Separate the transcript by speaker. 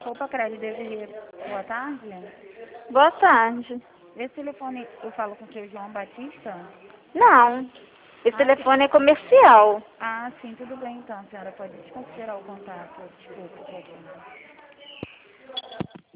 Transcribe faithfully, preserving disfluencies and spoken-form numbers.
Speaker 1: Opa, Crédito, deveria. Boa tarde.
Speaker 2: Boa tarde.
Speaker 1: Esse telefone, eu falo com o seu João Batista?
Speaker 2: Não, esse
Speaker 1: Ah,
Speaker 2: telefone é comercial.
Speaker 1: Ah, sim, tudo bem então, senhora. Pode desconsiderar o contato. Desculpa, um pouquinho.